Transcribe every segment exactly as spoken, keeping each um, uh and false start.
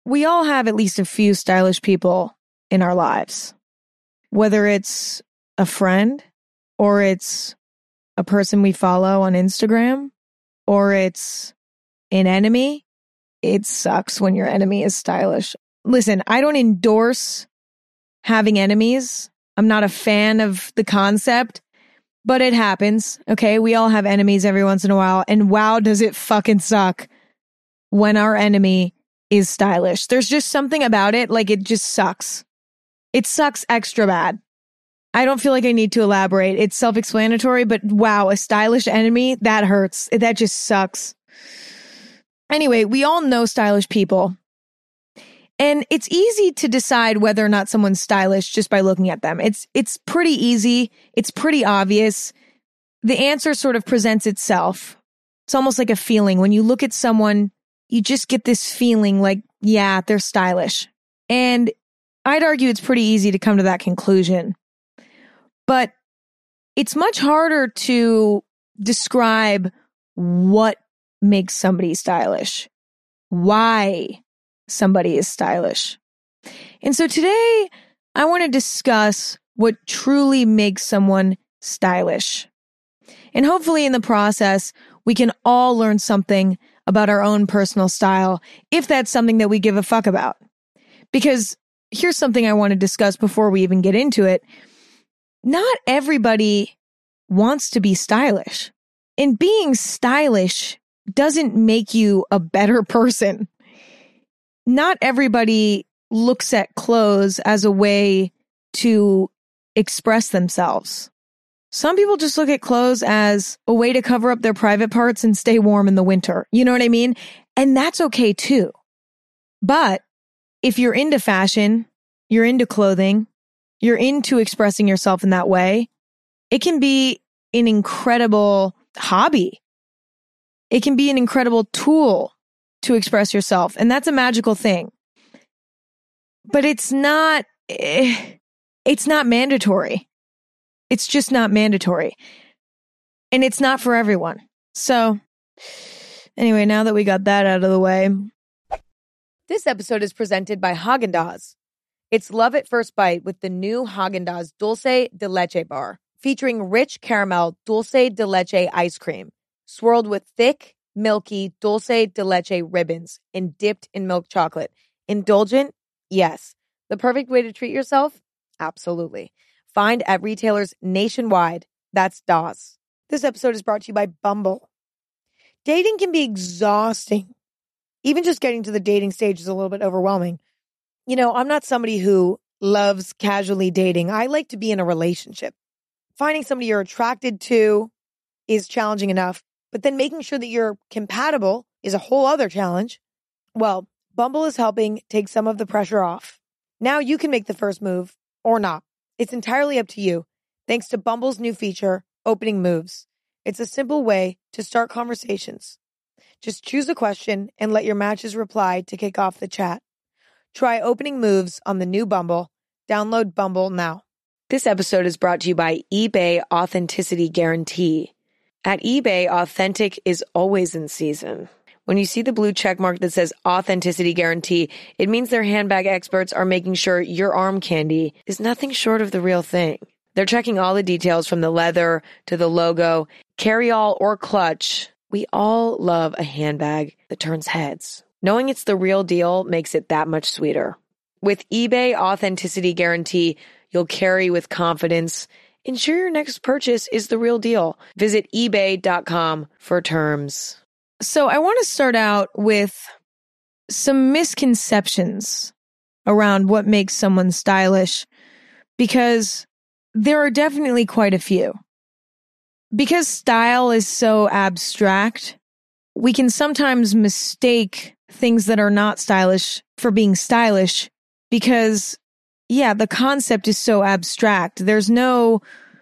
we all have at least a few stylish people in our lives, whether it's a friend or it's a person we follow on Instagram or it's an enemy. It sucks when your enemy is stylish. Listen, I don't endorse having enemies. I'm not a fan of the concept, but it happens. Okay, we all have enemies every once in a while, and wow, does it fucking suck when our enemy is stylish. There's just something about it, like it just sucks. It sucks extra bad. I don't feel like I need to elaborate. It's self-explanatory, but wow, a stylish enemy, that hurts. That just sucks. Anyway, we all know stylish people. And it's easy to decide whether or not someone's stylish just by looking at them. It's it's pretty easy. It's pretty obvious. The answer sort of presents itself. It's almost like a feeling. When you look at someone, you just get this feeling like, yeah, they're stylish. And I'd argue it's pretty easy to come to that conclusion. But it's much harder to describe what makes somebody stylish, why somebody is stylish. And so today, I want to discuss what truly makes someone stylish. And hopefully in the process, we can all learn something about our own personal style, if that's something that we give a fuck about. Because here's something I want to discuss before we even get into it. Not everybody wants to be stylish. And being stylish doesn't make you a better person. Not everybody looks at clothes as a way to express themselves. Some people just look at clothes as a way to cover up their private parts and stay warm in the winter. You know what I mean? And that's okay too. But if you're into fashion, you're into clothing, you're into expressing yourself in that way, it can be an incredible hobby. It can be an incredible tool to express yourself. And that's a magical thing. But it's not, it's not mandatory. It's just not mandatory. And it's not for everyone. So anyway, now that we got that out of the way. This episode is presented by Häagen-Dazs. It's love at first bite with the new Häagen-Dazs Dulce de Leche bar, featuring rich caramel dulce de leche ice cream, swirled with thick, milky dulce de leche ribbons and dipped in milk chocolate. Indulgent? Yes. The perfect way to treat yourself? Absolutely. Find at retailers nationwide. That's D A S. This episode is brought to you by Bumble. Dating can be exhausting. Even just getting to the dating stage is a little bit overwhelming. You know, I'm not somebody who loves casually dating. I like to be in a relationship. Finding somebody you're attracted to is challenging enough, but then making sure that you're compatible is a whole other challenge. Well, Bumble is helping take some of the pressure off. Now you can make the first move or not. It's entirely up to you, thanks to Bumble's new feature, Opening Moves. It's a simple way to start conversations. Just choose a question and let your matches reply to kick off the chat. Try Opening Moves on the new Bumble. Download Bumble now. This episode is brought to you by eBay Authenticity Guarantee. At eBay, authentic is always in season. When you see the blue check mark that says Authenticity Guarantee, it means their handbag experts are making sure your arm candy is nothing short of the real thing. They're checking all the details from the leather to the logo, carry-all or clutch. We all love a handbag that turns heads. Knowing it's the real deal makes it that much sweeter. With eBay Authenticity Guarantee, you'll carry with confidence. Ensure your next purchase is the real deal. Visit ebay dot com for terms. So I want to start out with some misconceptions around what makes someone stylish, because there are definitely quite a few. Because style is so abstract, we can sometimes mistake things that are not stylish for being stylish because, yeah, the concept is so abstract. There's no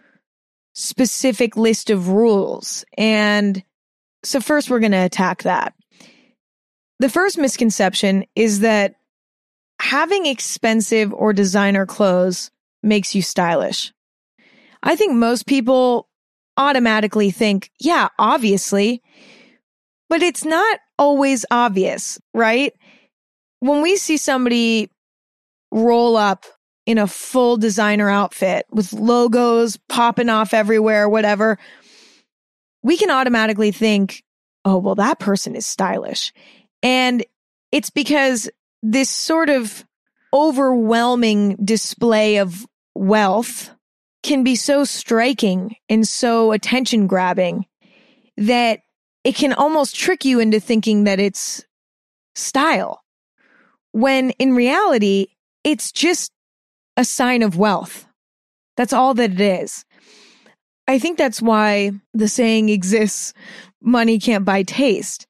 specific list of rules. And so first we're going to attack that. The first misconception is that having expensive or designer clothes makes you stylish. I think most people automatically think, yeah, obviously, but it's not always obvious, right? when we see somebody roll up in a full designer outfit with logos popping off everywhere, whatever, we can automatically think, oh, well, that person is stylish. And it's because this sort of overwhelming display of wealth can be so striking and so attention grabbing that it can almost trick you into thinking that it's style, when in reality, it's just a sign of wealth. That's all that it is. I think that's why the saying exists, money can't buy taste.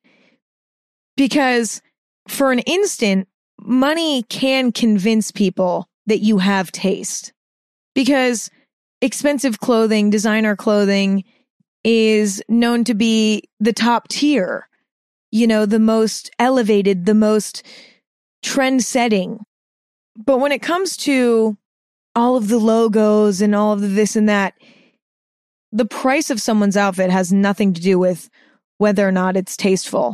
Because for an instant, money can convince people that you have taste. Because expensive clothing, designer clothing, is known to be the top tier, you know, the most elevated, the most trend-setting. But when it comes to all of the logos and all of the this and that, the price of someone's outfit has nothing to do with whether or not it's tasteful.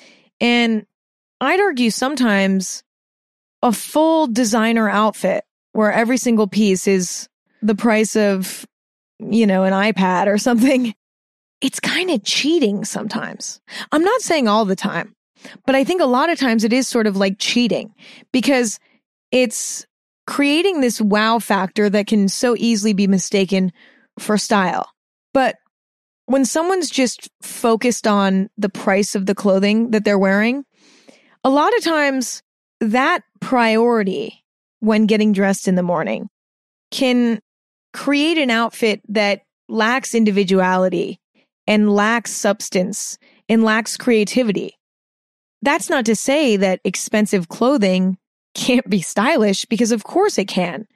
And I'd argue sometimes a full designer outfit where every single piece is the price of, you know, an iPad or something, it's kind of cheating sometimes. I'm not saying all the time, but I think a lot of times it is sort of like cheating because it's creating this wow factor that can so easily be mistaken for style. But when someone's just focused on the price of the clothing that they're wearing, a lot of times that priority when getting dressed in the morning can create an outfit that lacks individuality and lacks substance and lacks creativity. That's not to say that expensive clothing can't be stylish, because of course it can.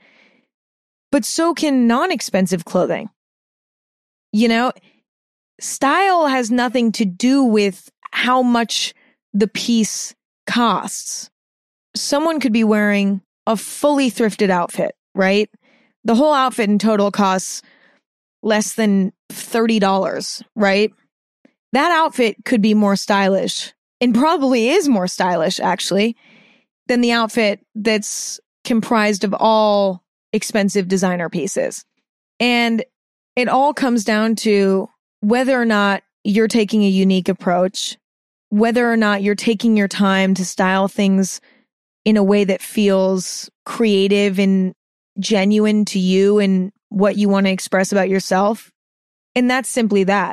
But so can non-expensive clothing. You know, style has nothing to do with how much the piece costs. Someone could be wearing a fully thrifted outfit, right? The whole outfit in total costs less than thirty dollars, right? That outfit could be more stylish, and probably is more stylish, actually, than the outfit that's comprised of all expensive designer pieces. And it all comes down to whether or not you're taking a unique approach, whether or not you're taking your time to style things in a way that feels creative and genuine to you and what you want to express about yourself. And that's simply that.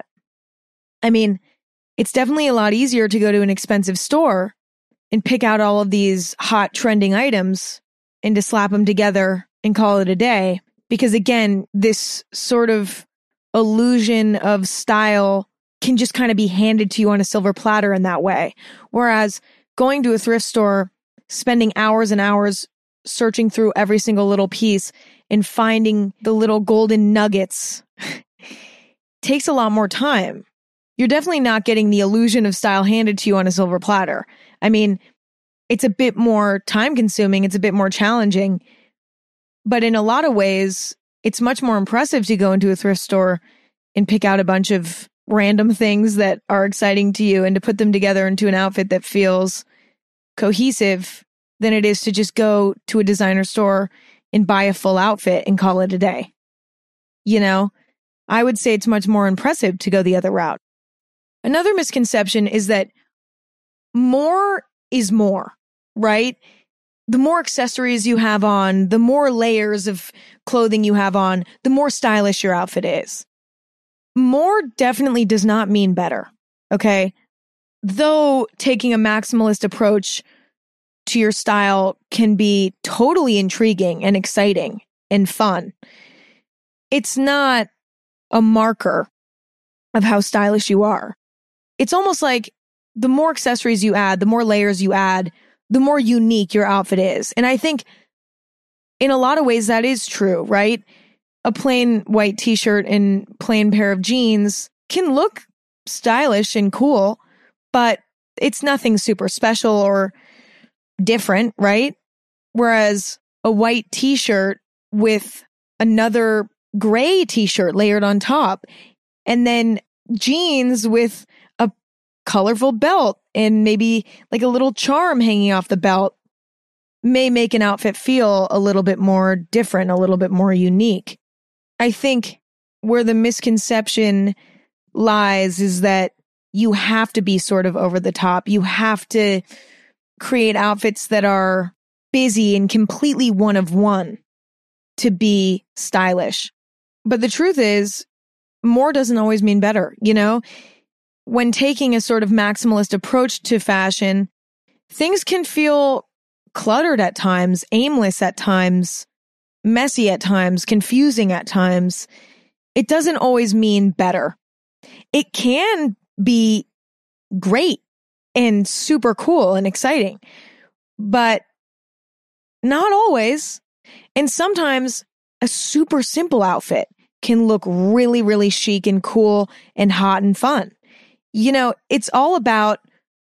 I mean, it's definitely a lot easier to go to an expensive store and pick out all of these hot trending items and to slap them together and call it a day. Because again, this sort of illusion of style can just kind of be handed to you on a silver platter in that way. Whereas going to a thrift store, spending hours and hours searching through every single little piece and finding the little golden nuggets takes a lot more time. You're definitely not getting the illusion of style handed to you on a silver platter. I mean, it's a bit more time consuming. It's a bit more challenging. But in a lot of ways, it's much more impressive to go into a thrift store and pick out a bunch of random things that are exciting to you and to put them together into an outfit that feels cohesive than it is to just go to a designer store and buy a full outfit and call it a day. You know, I would say it's much more impressive to go the other route. Another misconception is that more is more, right? The more accessories you have on, the more layers of clothing you have on, the more stylish your outfit is. More definitely does not mean better, okay? Though taking a maximalist approach to your style can be totally intriguing and exciting and fun, it's not a marker of how stylish you are. It's almost like the more accessories you add, the more layers you add, the more unique your outfit is. And I think in a lot of ways that is true, right? A plain white t-shirt and plain pair of jeans can look stylish and cool, but it's nothing super special or different, right? Whereas a white t-shirt with another gray t-shirt layered on top, and then jeans with a colorful belt and maybe like a little charm hanging off the belt, may make an outfit feel a little bit more different, a little bit more unique. I think where the misconception lies is that you have to be sort of over the top. You have to create outfits that are busy and completely one of one to be stylish. But the truth is, more doesn't always mean better. You know, when taking a sort of maximalist approach to fashion, things can feel cluttered at times, aimless at times, messy at times, confusing at times. It doesn't always mean better. It can be great and super cool and exciting, but not always. And sometimes a super simple outfit can look really, really chic and cool and hot and fun. You know, it's all about,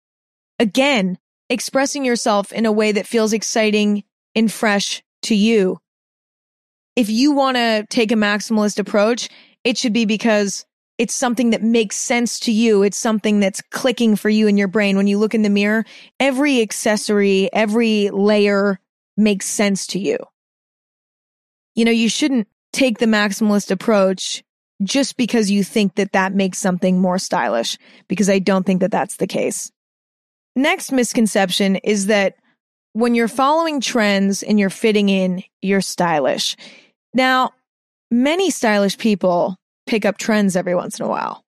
again, expressing yourself in a way that feels exciting and fresh to you. If you want to take a maximalist approach, it should be because it's something that makes sense to you. It's something that's clicking for you in your brain. When you look in the mirror, every accessory, every layer makes sense to you. You know, you shouldn't take the maximalist approach just because you think that that makes something more stylish, because I don't think that that's the case. Next misconception is that when you're following trends and you're fitting in, you're stylish. Now, many stylish people pick up trends every once in a while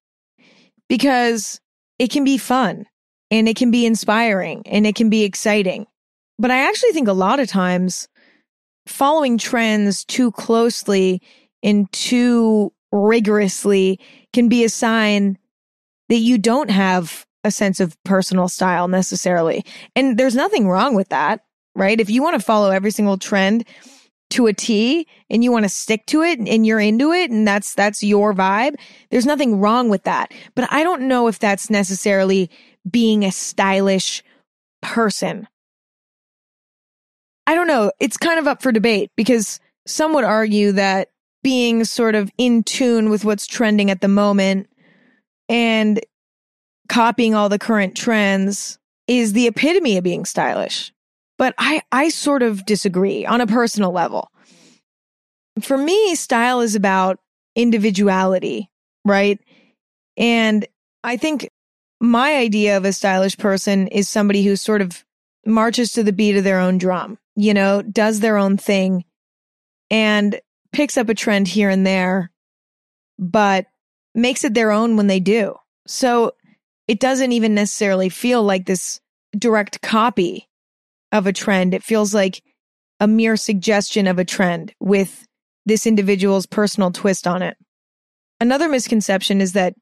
because it can be fun and it can be inspiring and it can be exciting. But I actually think a lot of times following trends too closely and too rigorously can be a sign that you don't have a sense of personal style necessarily. And there's nothing wrong with that, right? If you want to follow every single trend to a T and you want to stick to it and you're into it and that's that's your vibe, there's nothing wrong with that. But I don't know if that's necessarily being a stylish person. I don't know. It's kind of up for debate because some would argue that being sort of in tune with what's trending at the moment and copying all the current trends is the epitome of being stylish. But I, I sort of disagree on a personal level. For me, style is about individuality, right? And I think my idea of a stylish person is somebody who sort of marches to the beat of their own drum, you know, does their own thing and picks up a trend here and there, but makes it their own when they do. So it doesn't even necessarily feel like this direct copy of a trend. It feels like a mere suggestion of a trend with this individual's personal twist on it. Another misconception is that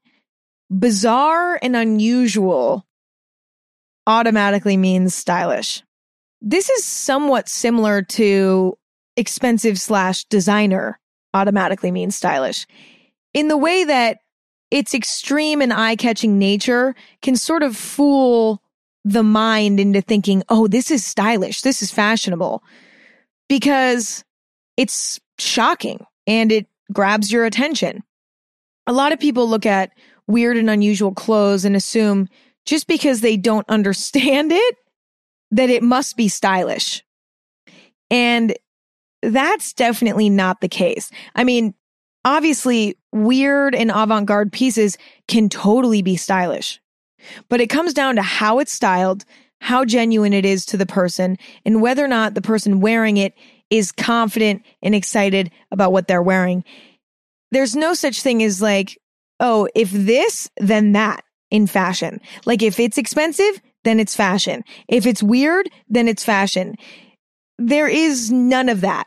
bizarre and unusual automatically means stylish. This is somewhat similar to expensive slash designer automatically means stylish, in the way that its extreme and eye-catching nature can sort of fool the mind into thinking, oh, this is stylish, this is fashionable, because it's shocking and it grabs your attention. A lot of people look at weird and unusual clothes and assume just because they don't understand it, that it must be stylish. And that's definitely not the case. I mean, obviously, weird and avant-garde pieces can totally be stylish. But it comes down to how it's styled, how genuine it is to the person, and whether or not the person wearing it is confident and excited about what they're wearing. There's no such thing as like, oh, if this, then that in fashion. Like if it's expensive, then it's fashion. If it's weird, then it's fashion. There is none of that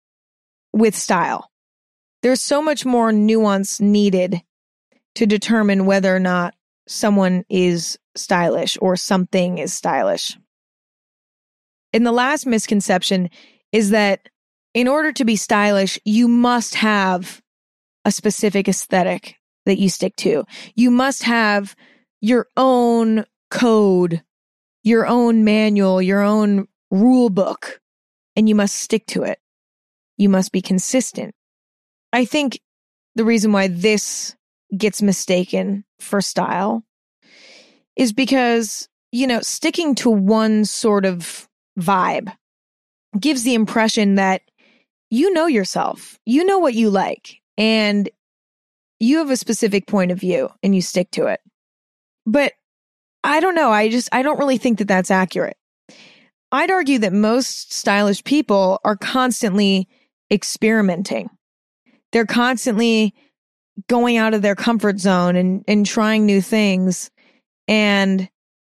with style. There's so much more nuance needed to determine whether or not someone is stylish or something is stylish. And the last misconception is that in order to be stylish, you must have a specific aesthetic that you stick to. You must have your own code, your own manual, your own rule book, and you must stick to it. You must be consistent. I think the reason why this gets mistaken for style is because, you know, sticking to one sort of vibe gives the impression that you know yourself, you know what you like, and you have a specific point of view and you stick to it. But I don't know. I just, I don't really think that that's accurate. I'd argue that most stylish people are constantly experimenting. They're constantly going out of their comfort zone and, and trying new things and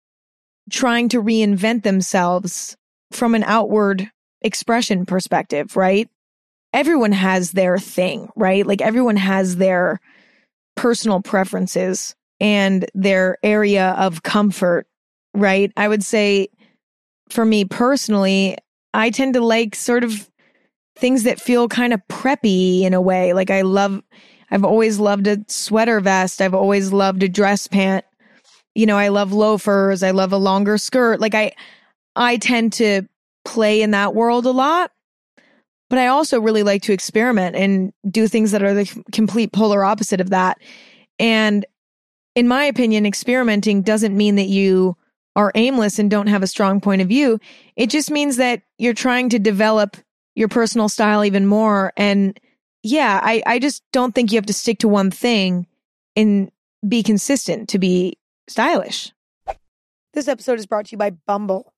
trying to reinvent themselves from an outward expression perspective, right? Everyone has their thing, right? Like everyone has their personal preferences and their area of comfort, right? I would say for me personally, I tend to like sort of things that feel kind of preppy in a way. Like I love, I've always loved a sweater vest. I've always loved a dress pant. You know, I love loafers. I love a longer skirt. Like I, I tend to play in that world a lot, but I also really like to experiment and do things that are the complete polar opposite of that. And in my opinion, experimenting doesn't mean that you are aimless and don't have a strong point of view. It just means that you're trying to develop your personal style even more. And yeah, I, I just don't think you have to stick to one thing and be consistent to be stylish. This episode is brought to you by Bumble.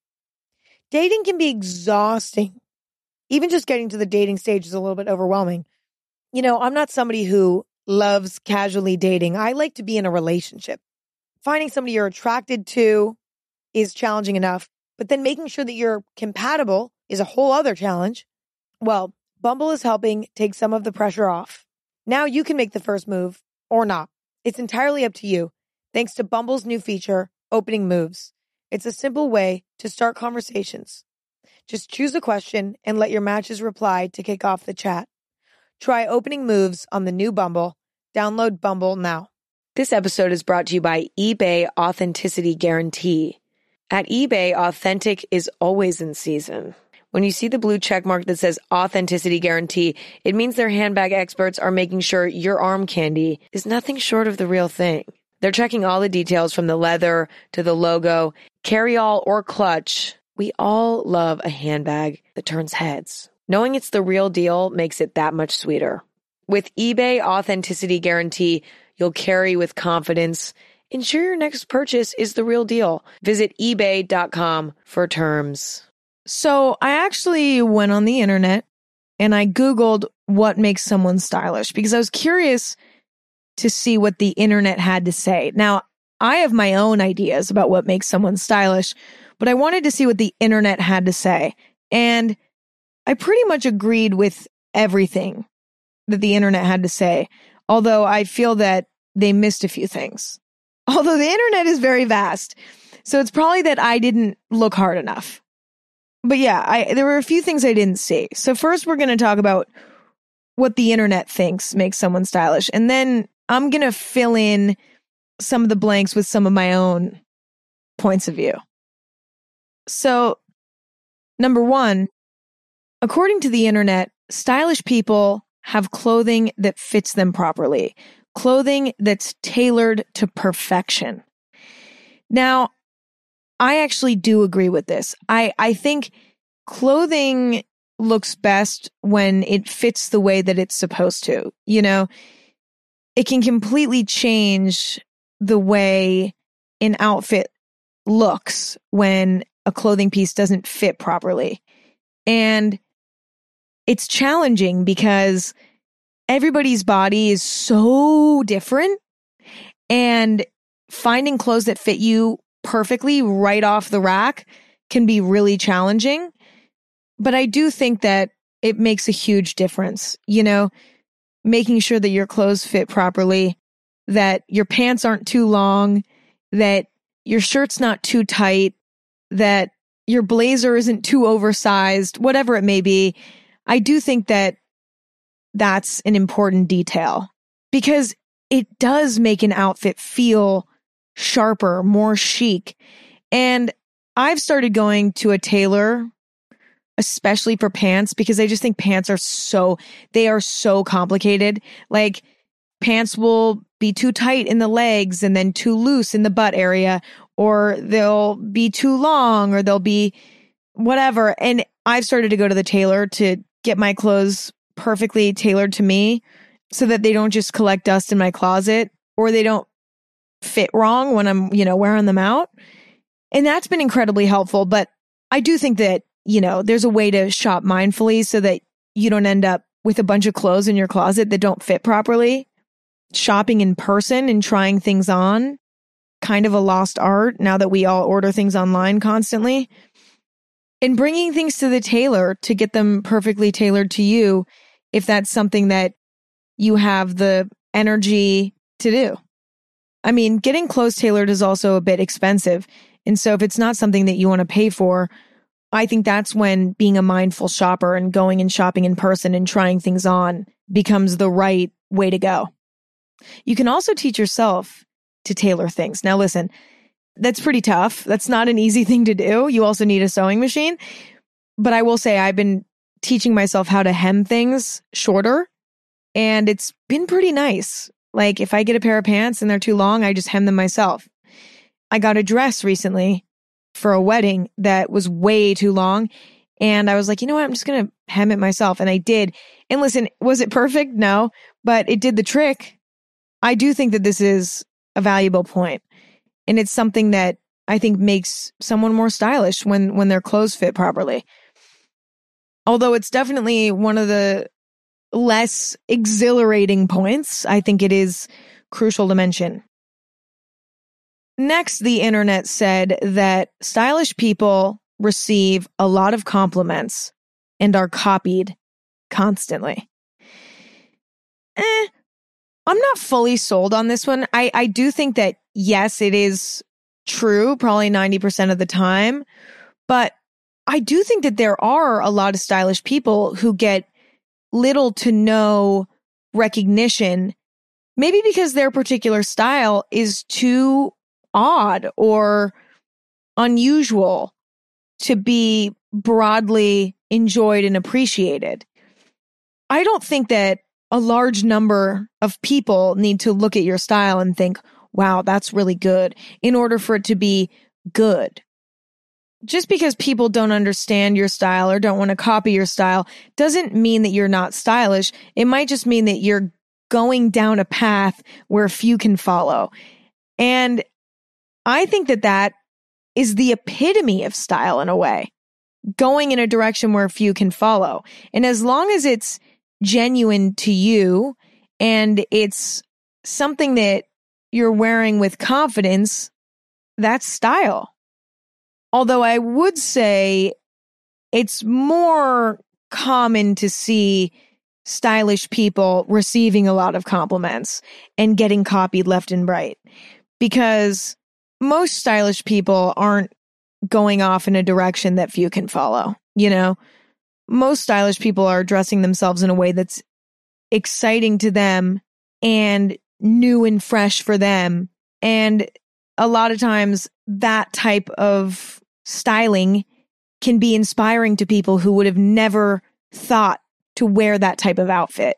Dating can be exhausting. Even just getting to the dating stage is a little bit overwhelming. You know, I'm not somebody who loves casually dating. I like to be in a relationship. Finding somebody you're attracted to is challenging enough, but then making sure that you're compatible is a whole other challenge. Well, Bumble is helping take some of the pressure off. Now you can make the first move or not. It's entirely up to you, thanks to Bumble's new feature, Opening Moves. It's a simple way to start conversations. Just choose a question and let your matches reply to kick off the chat. Try Opening Moves on the new Bumble. Download Bumble now. This episode is brought to you by eBay Authenticity Guarantee. At eBay, authentic is always in season. When you see the blue check mark that says Authenticity Guarantee, it means their handbag experts are making sure your arm candy is nothing short of the real thing. They're checking all the details from the leather to the logo, carry-all or clutch. We all love a handbag that turns heads. Knowing it's the real deal makes it that much sweeter. With eBay Authenticity Guarantee, you'll carry with confidence. Ensure your next purchase is the real deal. Visit ebay dot com for terms. So I actually went on the internet and I Googled what makes someone stylish because I was curious to see what the internet had to say. Now, I have my own ideas about what makes someone stylish, but I wanted to see what the internet had to say. And I pretty much agreed with everything that the internet had to say, although I feel that they missed a few things. Although the internet is very vast, so it's probably that I didn't look hard enough. But yeah, I, there were a few things I didn't see. So first we're going to talk about what the internet thinks makes someone stylish. And then I'm going to fill in some of the blanks with some of my own points of view. So number one, according to the internet, stylish people have clothing that fits them properly. Clothing that's tailored to perfection. Now, I actually do agree with this. I, I think clothing looks best when it fits the way that it's supposed to. You know, it can completely change the way an outfit looks when a clothing piece doesn't fit properly. And it's challenging because everybody's body is so different, and finding clothes that fit you perfectly right off the rack can be really challenging. But I do think that it makes a huge difference, you know, making sure that your clothes fit properly, that your pants aren't too long, that your shirt's not too tight, that your blazer isn't too oversized, whatever it may be. I do think that that's an important detail because it does make an outfit feel sharper, more chic. And I've started going to a tailor, especially for pants, because I just think pants are so, they are so complicated. Like pants will be too tight in the legs and then too loose in the butt area, or they'll be too long, or they'll be whatever. And I've started to go to the tailor to get my clothes perfectly tailored to me so that they don't just collect dust in my closet or they don't fit wrong when I'm, you know, wearing them out. And that's been incredibly helpful. But I do think that, you know, there's a way to shop mindfully so that you don't end up with a bunch of clothes in your closet that don't fit properly. Shopping in person and trying things on, kind of a lost art now that we all order things online constantly. And bringing things to the tailor to get them perfectly tailored to you, if that's something that you have the energy to do. I mean, getting clothes tailored is also a bit expensive. And so if it's not something that you want to pay for, I think that's when being a mindful shopper and going and shopping in person and trying things on becomes the right way to go. You can also teach yourself to tailor things. Now, listen, that's pretty tough. That's not an easy thing to do. You also need a sewing machine. But I will say I've been teaching myself how to hem things shorter, and it's been pretty nice. Like if I get a pair of pants and they're too long, I just hem them myself. I got a dress recently for a wedding that was way too long. And I was like, you know what? I'm just going to hem it myself. And I did. And listen, was it perfect? No, but it did the trick. I do think that this is a valuable point. And it's something that I think makes someone more stylish when, when their clothes fit properly. Although it's definitely one of the less exhilarating points, I think it is crucial to mention. Next, the internet said that stylish people receive a lot of compliments and are copied constantly. Eh, I'm not fully sold on this one. I, I do think that, yes, it is true, probably ninety percent of the time. But I do think that there are a lot of stylish people who get little to no recognition, maybe because their particular style is too odd or unusual to be broadly enjoyed and appreciated. I don't think that a large number of people need to look at your style and think, wow, that's really good, in order for it to be good. Just because people don't understand your style or don't want to copy your style doesn't mean that you're not stylish. It might just mean that you're going down a path where few can follow. And I think that that is the epitome of style in a way, going in a direction where few can follow. And as long as it's genuine to you and it's something that you're wearing with confidence, that's style. Although I would say it's more common to see stylish people receiving a lot of compliments and getting copied left and right, because most stylish people aren't going off in a direction that few can follow. You know, most stylish people are dressing themselves in a way that's exciting to them and new and fresh for them. And a lot of times that type of styling can be inspiring to people who would have never thought to wear that type of outfit.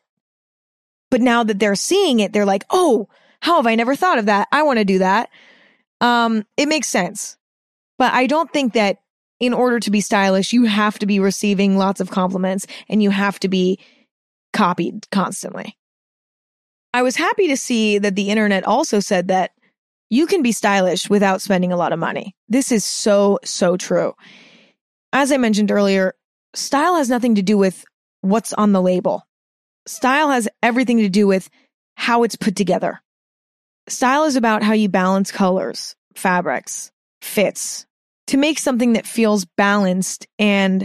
But now that they're seeing it, they're like, oh, how have I never thought of that? I want to do that. Um, it makes sense. But I don't think that in order to be stylish, you have to be receiving lots of compliments and you have to be copied constantly. I was happy to see that the internet also said that you can be stylish without spending a lot of money. This is so, so true. As I mentioned earlier, style has nothing to do with what's on the label. Style has everything to do with how it's put together. Style is about how you balance colors, fabrics, fits, to make something that feels balanced and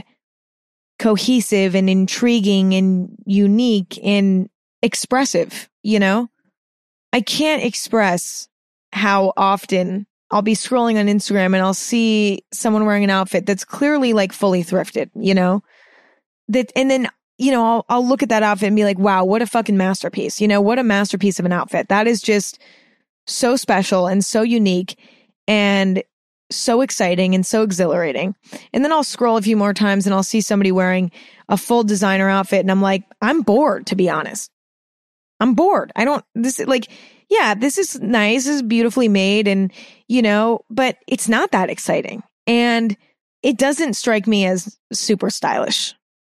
cohesive and intriguing and unique and expressive, you know? I can't express how often I'll be scrolling on Instagram and I'll see someone wearing an outfit that's clearly like fully thrifted, you know? That, and then, you know, I'll, I'll look at that outfit and be like, wow, what a fucking masterpiece. You know, what a masterpiece of an outfit. That is just so special and so unique and so exciting and so exhilarating. And then I'll scroll a few more times and I'll see somebody wearing a full designer outfit and I'm like, I'm bored, to be honest. I'm bored. I don't, this like, yeah, this is nice. This is beautifully made and, you know, but it's not that exciting. And it doesn't strike me as super stylish.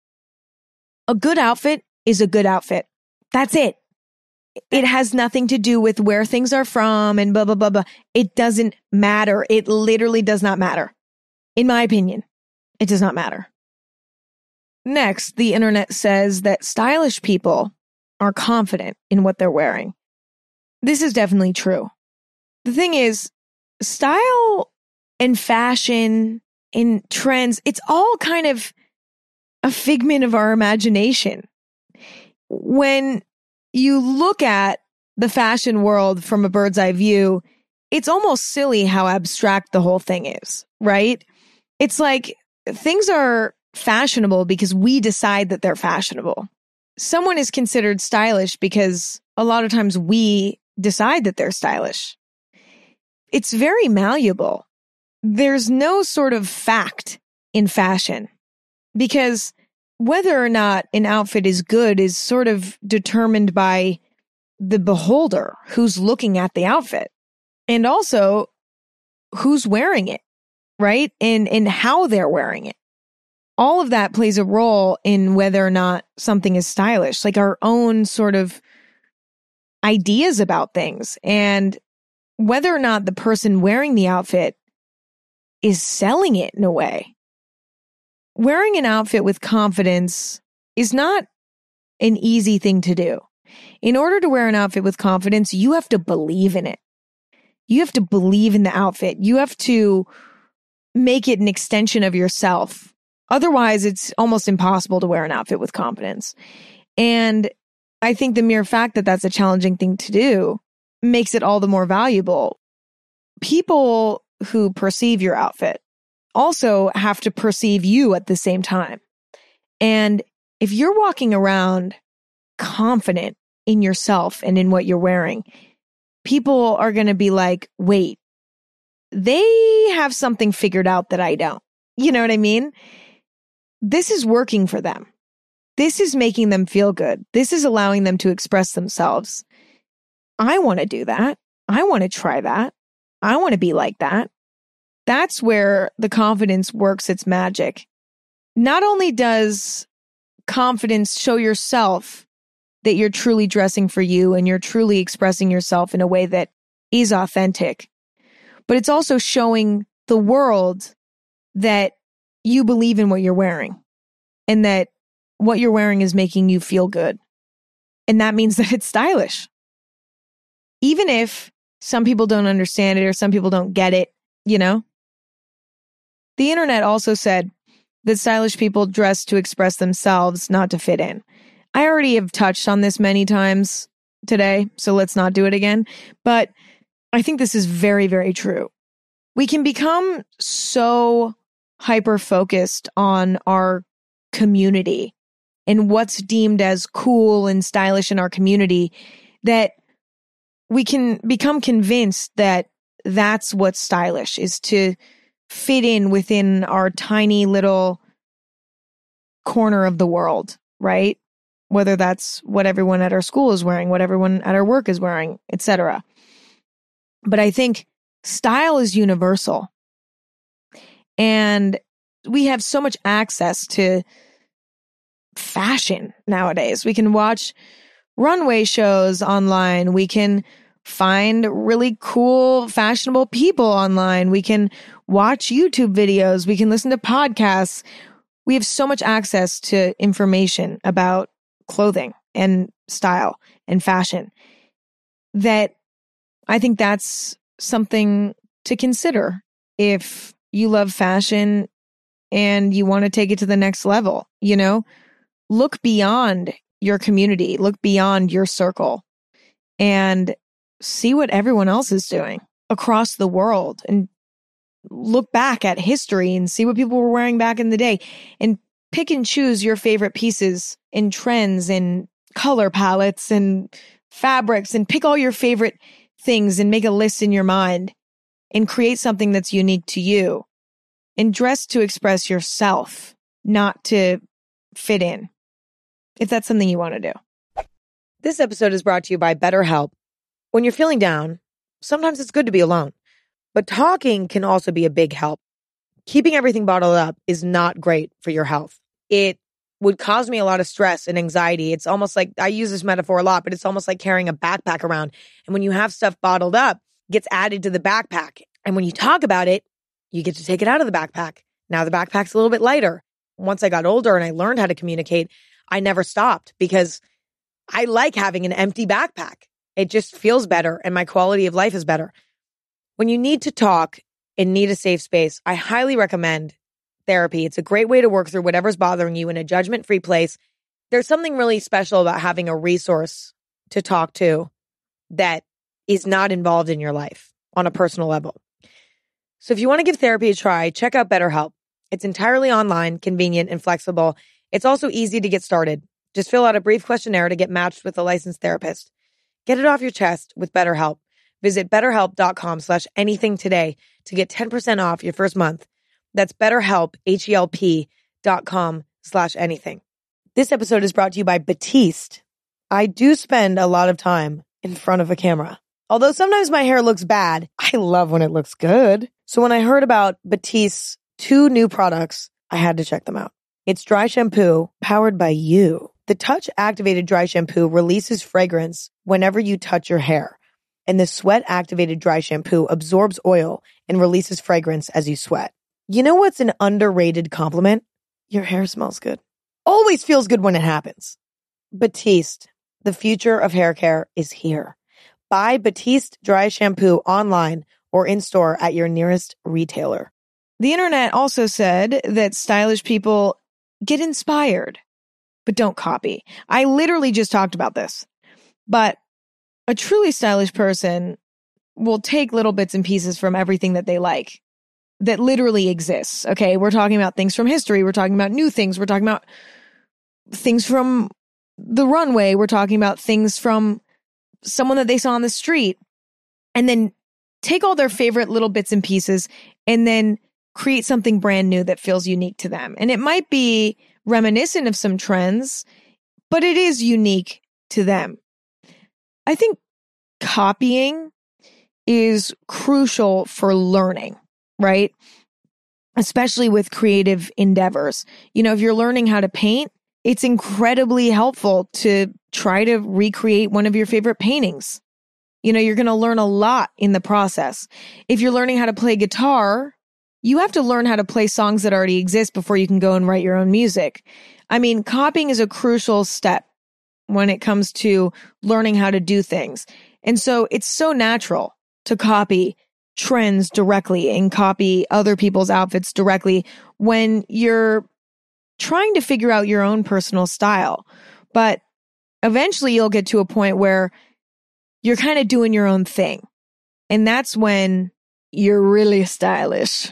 A good outfit is a good outfit. That's it. It has nothing to do with where things are from and blah, blah, blah, blah. It doesn't matter. It literally does not matter. In my opinion, it does not matter. Next, the internet says that stylish people are confident in what they're wearing. This is definitely true. The thing is, style and fashion and trends, it's all kind of a figment of our imagination. When you look at the fashion world from a bird's eye view, it's almost silly how abstract the whole thing is, right? It's like things are fashionable because we decide that they're fashionable. Someone is considered stylish because a lot of times we decide that they're stylish. It's very malleable. There's no sort of fact in fashion because whether or not an outfit is good is sort of determined by the beholder who's looking at the outfit and also who's wearing it, right? And, and how they're wearing it. All of that plays a role in whether or not something is stylish, like our own sort of ideas about things and whether or not the person wearing the outfit is selling it in a way. Wearing an outfit with confidence is not an easy thing to do. In order to wear an outfit with confidence, you have to believe in it. You have to believe in the outfit. You have to make it an extension of yourself. Otherwise, it's almost impossible to wear an outfit with confidence. And I think the mere fact that that's a challenging thing to do makes it all the more valuable. People who perceive your outfit also have to perceive you at the same time. And if you're walking around confident in yourself and in what you're wearing, people are going to be like, wait, they have something figured out that I don't. You know what I mean? This is working for them. This is making them feel good. This is allowing them to express themselves. I want to do that. I want to try that. I want to be like that. That's where the confidence works its magic. Not only does confidence show yourself that you're truly dressing for you and you're truly expressing yourself in a way that is authentic, but it's also showing the world that you believe in what you're wearing and that what you're wearing is making you feel good. And that means that it's stylish. Even if some people don't understand it or some people don't get it, you know? The internet also said that stylish people dress to express themselves, not to fit in. I already have touched on this many times today, so let's not do it again. But I think this is very, very true. We can become so hyper-focused on our community and what's deemed as cool and stylish in our community that we can become convinced that that's what's stylish, is to fit in within our tiny little corner of the world, right? Whether that's what everyone at our school is wearing, what everyone at our work is wearing, et cetera. But I think style is universal. And we have so much access to fashion nowadays. We can watch runway shows online. We can find really cool, fashionable people online. We can watch YouTube videos. We can listen to podcasts. We have so much access to information about clothing and style and fashion that I think that's something to consider if you love fashion and you want to take it to the next level. You know, look beyond your community, look beyond your circle, and see what everyone else is doing across the world, and look back at history and see what people were wearing back in the day, and pick and choose your favorite pieces and trends and color palettes and fabrics, and pick all your favorite things and make a list in your mind and create something that's unique to you, and dress to express yourself, not to fit in, if that's something you want to do. This episode is brought to you by BetterHelp. When you're feeling down, sometimes it's good to be alone, but talking can also be a big help. keeping everything bottled up is not great for your health. It would cause me a lot of stress and anxiety. It's almost like, I use this metaphor a lot, but it's almost like carrying a backpack around. And when you have stuff bottled up, it gets added to the backpack. And when you talk about it, you get to take it out of the backpack. Now the backpack's a little bit lighter. Once I got older and I learned how to communicate, I never stopped because I like having an empty backpack. It just feels better and my quality of life is better. When you need to talk and need a safe space, I highly recommend therapy. It's a great way to work through whatever's bothering you in a judgment-free place. There's something really special about having a resource to talk to that is not involved in your life on a personal level. So if you want to give therapy a try, check out BetterHelp. It's entirely online, convenient, and flexible. It's also easy to get started. Just fill out a brief questionnaire to get matched with a licensed therapist. Get it off your chest with BetterHelp. Visit betterhelp.com slash anything today to get ten percent off your first month. That's BetterHelp, H-E-L-P dot com slash anything. This episode is brought to you by Batiste. I do spend a lot of time in front of a camera. Although sometimes my hair looks bad, I love when it looks good. So when I heard about Batiste's two new products, I had to check them out. It's dry shampoo powered by you. The Touch Activated Dry Shampoo releases fragrance whenever you touch your hair. And the Sweat Activated Dry Shampoo absorbs oil and releases fragrance as you sweat. You know what's an underrated compliment? Your hair smells good. Always feels good when it happens. Batiste, the future of hair care, is here. Buy Batiste Dry Shampoo online or in-store at your nearest retailer. The internet also said that stylish people get inspired, but don't copy. I literally just talked about this. But a truly stylish person will take little bits and pieces from everything that they like, that literally exists. Okay, we're talking about things from history. We're talking about new things. We're talking about things from the runway. We're talking about things from someone that they saw on the street. And then take all their favorite little bits and pieces and then create something brand new that feels unique to them. And it might be reminiscent of some trends, but it is unique to them. I think copying is crucial for learning, right? Especially with creative endeavors. You know, if you're learning how to paint, it's incredibly helpful to try to recreate one of your favorite paintings. You know, you're going to learn a lot in the process. If you're learning how to play guitar, you have to learn how to play songs that already exist before you can go and write your own music. I mean, copying is a crucial step when it comes to learning how to do things. And so it's so natural to copy trends directly and copy other people's outfits directly when you're trying to figure out your own personal style. But eventually you'll get to a point where you're kind of doing your own thing. And that's when you're really stylish.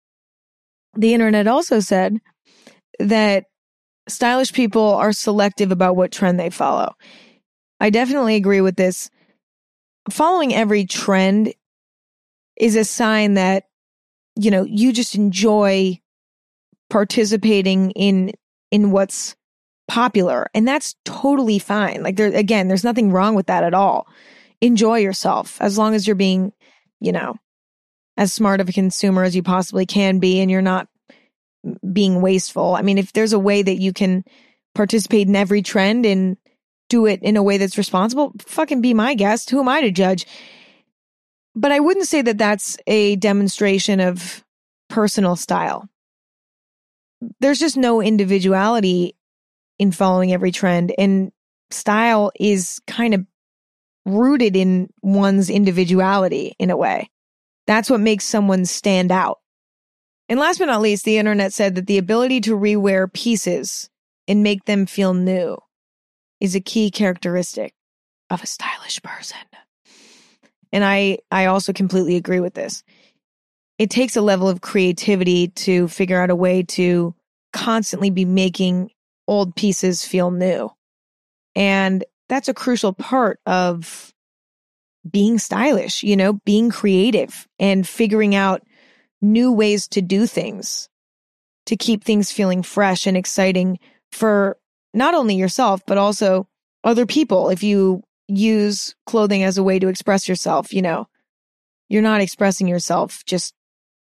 The internet also said that stylish people are selective about what trend they follow. I definitely agree with this. Following every trend is a sign that, you know, you just enjoy participating in in what's popular, and that's totally fine. Like, there again, there's nothing wrong with that at all. Enjoy yourself as long as you're being, you know, as smart of a consumer as you possibly can be, and you're not being wasteful. I mean, if there's a way that you can participate in every trend and do it in a way that's responsible, fucking be my guest. Who am I to judge? But I wouldn't say that that's a demonstration of personal style. There's just no individuality in following every trend, and style is kind of rooted in one's individuality in a way. That's what makes someone stand out. And last but not least, the internet said that the ability to rewear pieces and make them feel new is a key characteristic of a stylish person. And I, I also completely agree with this. It takes a level of creativity to figure out a way to constantly be making old pieces feel new. And that's a crucial part of being stylish, you know, being creative and figuring out new ways to do things to keep things feeling fresh and exciting for not only yourself, but also other people. If you use clothing as a way to express yourself, you know, you're not expressing yourself just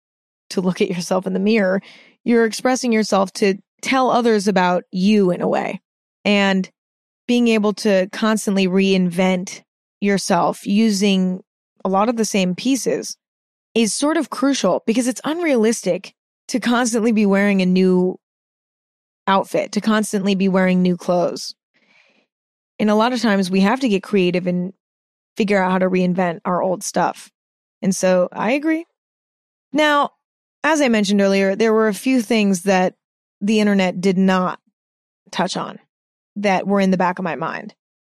to look at yourself in the mirror. You're expressing yourself to tell others about you in a way. And being able to constantly reinvent yourself using a lot of the same pieces is sort of crucial because it's unrealistic to constantly be wearing a new outfit, to constantly be wearing new clothes. And a lot of times we have to get creative and figure out how to reinvent our old stuff. And so I agree. Now, as I mentioned earlier, there were a few things that the internet did not touch on that were in the back of my mind.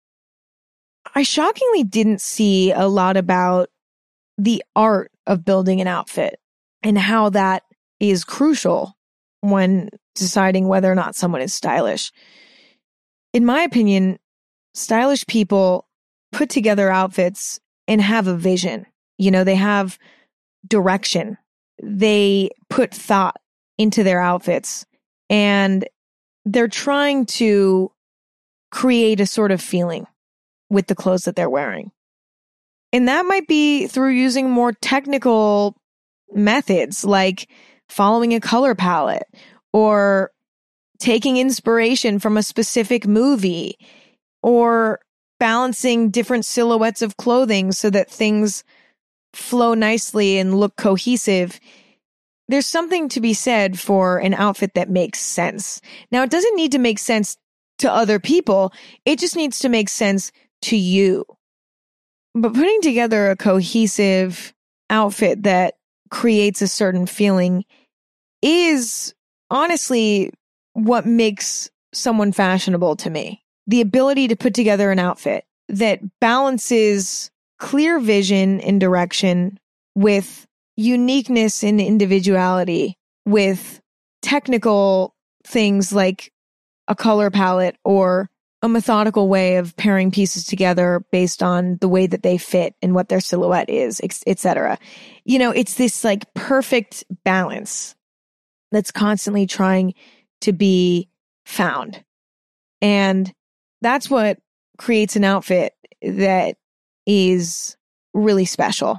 I shockingly didn't see a lot about the art of building an outfit and how that is crucial when deciding whether or not someone is stylish. In my opinion, stylish people put together outfits and have a vision. You know, they have direction. They put thought into their outfits and they're trying to create a sort of feeling with the clothes that they're wearing. And that might be through using more technical methods like following a color palette or taking inspiration from a specific movie or balancing different silhouettes of clothing so that things flow nicely and look cohesive. There's something to be said for an outfit that makes sense. Now, it doesn't need to make sense to other people. It just needs to make sense to you. But putting together a cohesive outfit that creates a certain feeling is honestly what makes someone fashionable to me. The ability to put together an outfit that balances clear vision and direction with uniqueness and individuality, with technical things like a color palette or a methodical way of pairing pieces together based on the way that they fit and what their silhouette is, et cetera. You know, it's this like perfect balance that's constantly trying to be found. And that's what creates an outfit that is really special.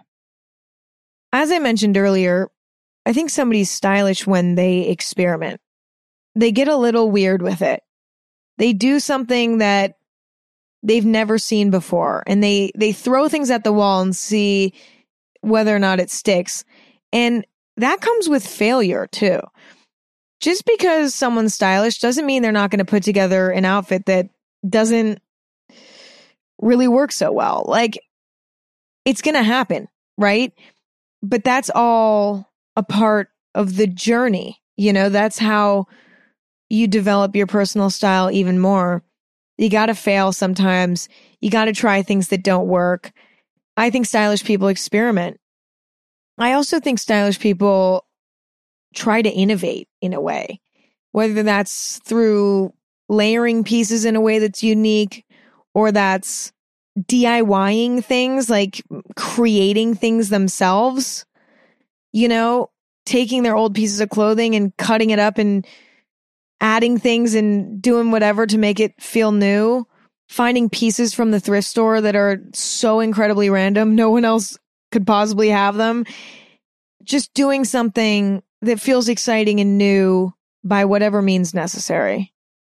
As I mentioned earlier, I think somebody's stylish when they experiment. They get a little weird with it. They do something that they've never seen before, and they, they throw things at the wall and see whether or not it sticks. And that comes with failure, too. Just because someone's stylish doesn't mean they're not going to put together an outfit that doesn't really work so well. Like, it's going to happen, right? But that's all a part of the journey. You know, that's how you develop your personal style even more. You got to fail sometimes. You got to try things that don't work. I think stylish people experiment. I also think stylish people try to innovate in a way, whether that's through layering pieces in a way that's unique or that's DIYing things, like creating things themselves, you know, taking their old pieces of clothing and cutting it up and adding things and doing whatever to make it feel new, finding pieces from the thrift store that are so incredibly random, no one else could possibly have them, just doing something that feels exciting and new by whatever means necessary.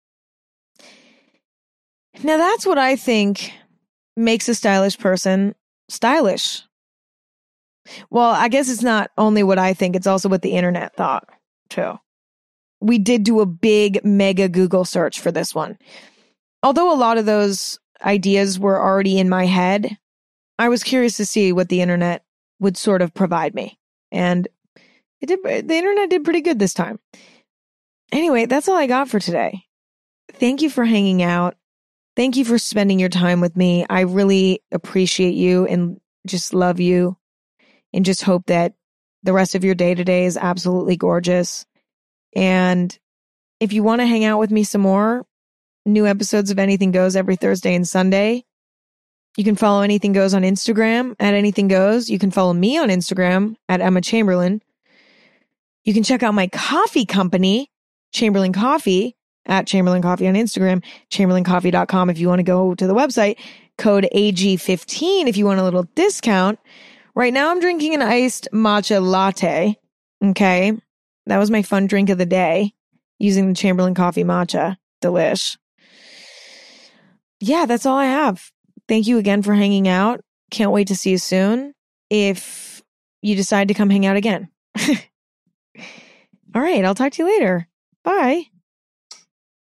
Now, that's what I think makes a stylish person stylish. Well, I guess it's not only what I think, it's also what the internet thought, too. We did do a big, mega Google search for this one. Although a lot of those ideas were already in my head, I was curious to see what the internet would sort of provide me. And it did, the internet did pretty good this time. Anyway, that's all I got for today. Thank you for hanging out. Thank you for spending your time with me. I really appreciate you and just love you and just hope that the rest of your day today is absolutely gorgeous. And if you want to hang out with me some more, new episodes of Anything Goes every Thursday and Sunday. You can follow Anything Goes on Instagram at Anything Goes. You can follow me on Instagram at Emma Chamberlain. You can check out my coffee company, Chamberlain Coffee, at Chamberlain Coffee on Instagram, chamberlain coffee dot com if you want to go to the website, code A G fifteen if you want a little discount. Right now I'm drinking an iced matcha latte. Okay. That was my fun drink of the day using the Chamberlain Coffee Matcha. Delish. Yeah, that's all I have. Thank you again for hanging out. Can't wait to see you soon if you decide to come hang out again. All right, I'll talk to you later. Bye.